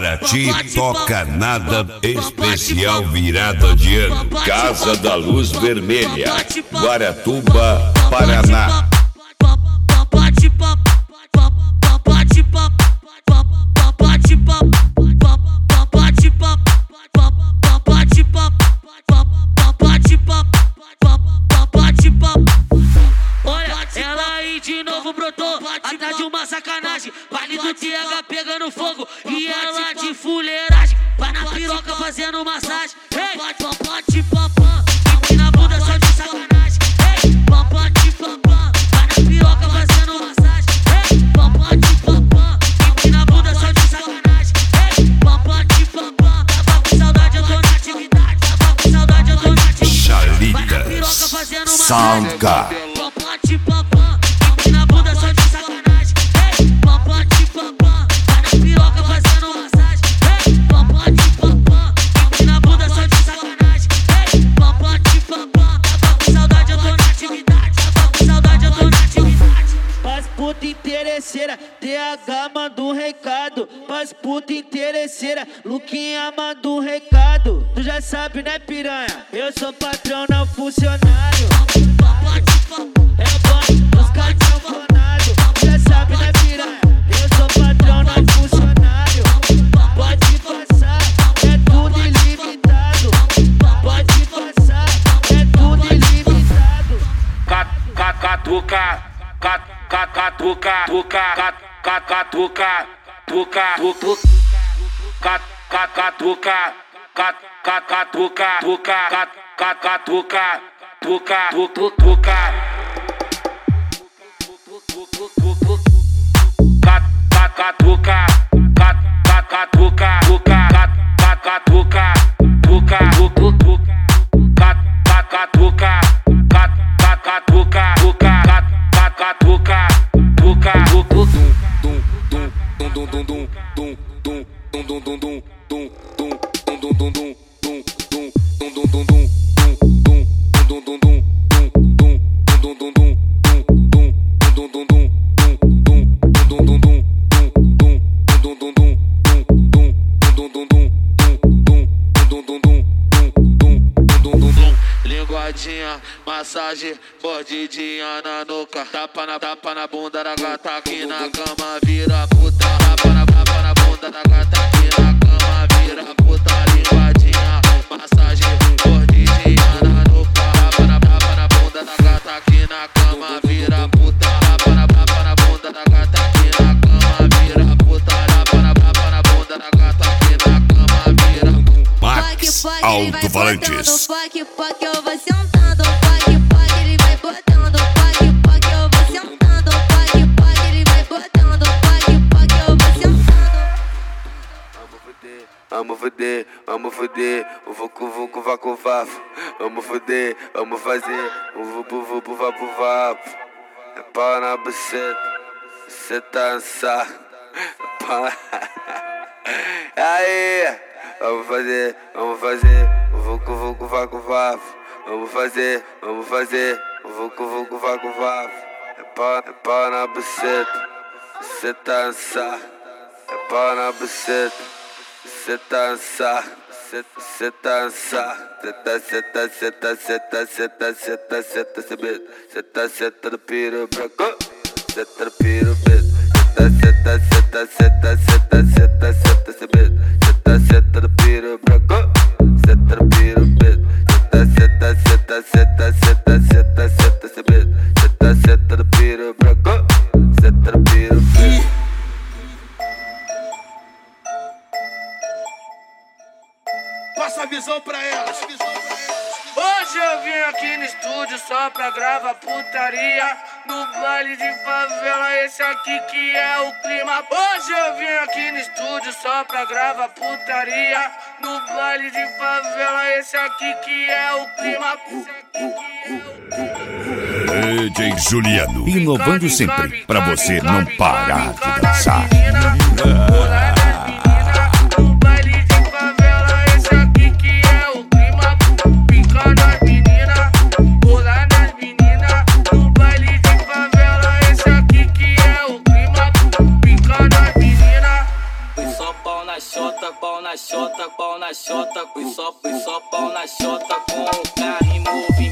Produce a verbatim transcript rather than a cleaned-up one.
Para ti toca nada especial virada de ano. Casa da Luz Vermelha, Guaratuba, Paraná. De novo brotou, atrás de uma sacanagem. Vale do T H pegando fogo e ela de fuleiragem. Vai na piroca fazendo massagem. Ei, papote papã, e na bunda só de sacanagem. Ei, papote papã, vai na piroca fazendo massagem. Ei, papote papã, e na bunda só de sacanagem. Ei, papote papã, tava com saudade, eu tô na atividade. Tava com saudade, eu tô na atividade. Vai na piroca fazendo massagem. Papote papã. Interesseira, T H manda um recado. Pras puta interesseira, Luquinha manda um recado. Tu já sabe, né, piranha? Eu sou patrão, não funcionário. É o banco dos cartões. Tu já sabe, né, piranha? Eu sou patrão, não funcionário. Pode passar, é tudo ilimitado. Pode passar, é tudo ilimitado. Catuca, cat Catuca, tuca, cat, catuca, tuca, tuca, cat, catuca, cat, catuca, tuca, cat, catuca, tuca, tuca, tuca, cat, catuca, cat, catuca, tuca, cat, catuca, tuca, tuca, cat, catuca, cat, catuca, tuca, Catuca, tuca, tuca, dum, dum, dum, dum, dum, dum, dum, dum, dum, dum, dum, dum, dum, dum, dum, dum, massagem, mordidinha na nuca. Tapa na, tapa na bunda da gata aqui na cama, vira puta. Tapa na, tapa na bunda da gata aqui na cama, vira puta. Linguadinha, massagem, mordidinha na nuca. Tapa na, tapa na bunda da gata aqui na cama, vira puta. Tapa na, tapa na bunda da gata aqui na cama, vira puta. Tapa na, tapa na bunda da gata aqui na cama, vira puta. Max Alto-Falantes. Fuck, fuck, eu vou sentando. Fuck, fuck, ele vai botando. Fuck, fuck, eu vou sentando. Fuck, fuck, ele vai botando. Fuck, fuck, eu vou sentando. Vamos foder, vamos foder, vamos foder. O vucu, vucu, vacu, vafo. Vamos foder, vamos fazer. O vucu, vucu, vapo, vapo. É pau na buceta, cê tá ansado. É pau na... Aí, vamos fazer, vamos fazer. O vucu, vucu, vacu, vafo. Vamos fazer, vamos fazer. O vucu, vucu, vacu, vafo. É pau, é pau na buceta, cê tá ansado. É pau na buceta, cê tá ansado. Cê tá ansado. Cê tá, cê tá, cê tá, cê tá, cê tá, cê tá, cê tá, cê tá, cê tá, cê tá no piro branco. Cê tá no piro preto. Cê tá, cê tá, cê tá, cê tá, cê tá, cê tá, cê tá, cê tá no piro branco. Cê tá no piro preto. Cê tá, cê tá, cê tá, cê tá, cê tá, cê tá, cê tá, cê tá no piro branco. Cê tá no piro preto. Passa a visão pra elas. Hoje eu vim aqui no estúdio só pra gravar putaria. No baile de favela, esse aqui que é o clima. Hoje eu vim aqui no estúdio só pra gravar putaria. No baile de favela, esse aqui que é o clima. D J Juliano, inovando sempre pra você não parar de dançar. xota, pau na xota, pau na xota, fui só, fui só pau na xota com o cara em movimento.